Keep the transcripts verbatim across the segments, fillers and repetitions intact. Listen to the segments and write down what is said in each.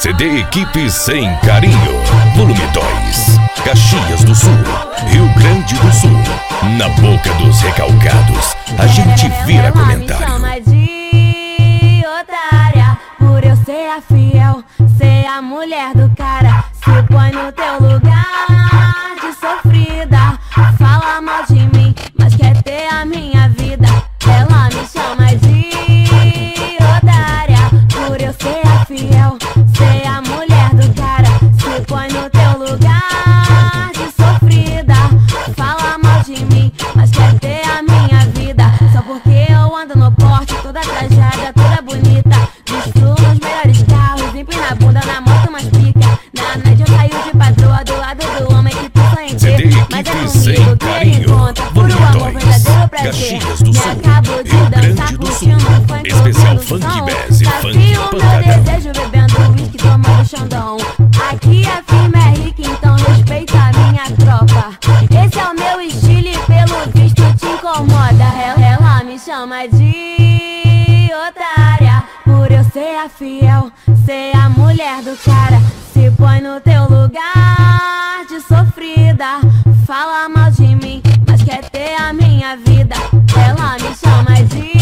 C D Equipe Sem Carinho, volume dois, Caxias do Sul, Rio Grande do Sul. Na boca dos recalcados, a gente vira comentário. Ela me chama de otária, por eu ser a fiel, ser a mulher do cara. Se põe no teu lugar de sofrida, fala mal de mim, mas quer ter a minha vida. Ela me chama de otária, por eu ser a fiel, ser a mulher do cara. Se põe no teu lugar de sofrida, fala mal de mim, mas quer ter a minha vida. Só porque eu ando no porte, toda trajada, toda bonita, visto nos melhores carros, empina a bunda na moto mais pica. Na noite eu saio de patroa do lado do homem que tu sonha em ter, mas é comigo que ele encontra por um amor verdadeiro prazer. Caxias do Me Sul, acabo de Rio dançar Grande do Sul, curtindo um funk especial ouvindo funk som. bass e funk Sacio o meu pancadão. desejo bebendo whisky, tomando xandão. Aqui a firma é rica, então respeita a minha tropa. Esse é o meu estilo e pelo visto te incomoda. Ela, ela me chama de otária, por eu ser a fiel, ser a mulher do cara. Se põe no teu lugar de sofrida, fala mal de mim, mas quer ter a minha vida. Ela me chama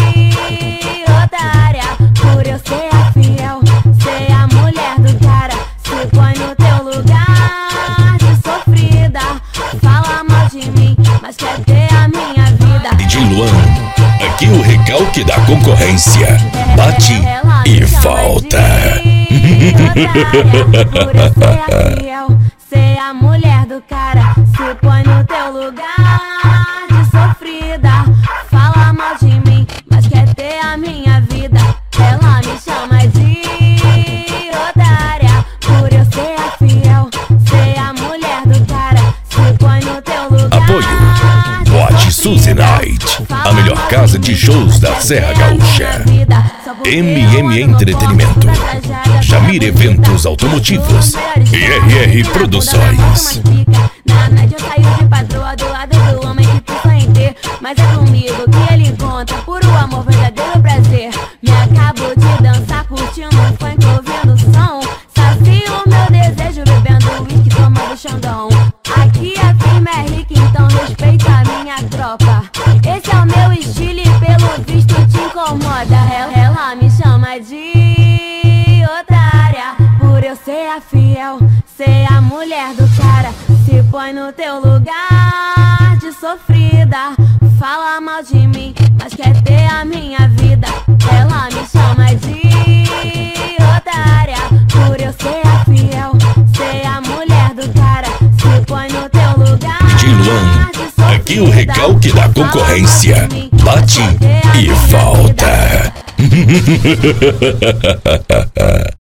de otária, por eu ser a fiel, ser a mulher do cara. Se põe no teu lugar de sofrida, fala mal de mim, mas quer ter a minha vida. D J Luan, aqui o recalque da concorrência bate e volta. Otária, por eu ser a fiel, ser a mulher do cara. Se põe no teu lugar de sofrida, fala mal de mim, mas quer ter a minha vida. Ela me chama de otária, por eu ser a fiel, ser a mulher do cara. Se põe no teu lugar. Apoio Boate Suzy Night, a melhor casa de shows da Serra Gaúcha. M M Entretenimento, Jamir Eventos Automotivos e R R Produções. Na noite eu saio de patroa do lado do homem que tu sonha em ter, mas é comigo que ele encontra puro amor, verdadeiro prazer. Me acabo de dançar curtindo um funk ouvindo som. Sacio o meu desejo bebendo whisky, tomando xandão. Aqui a firma é rica, então respeita a minha tropa. Esse é o meu estilo e pelo visto te incomoda. Ela, ela me chama de otária, por eu ser a fiel, ser a mulher do cara. Se põe no teu lugar de sofrida, fala mal de mim, mas quer ter a minha vida. Ela me chama de otária, por eu ser a fiel, ser a mulher do cara. Se põe no teu lugar. D J Luan, aqui o recalque da concorrência bate e volta.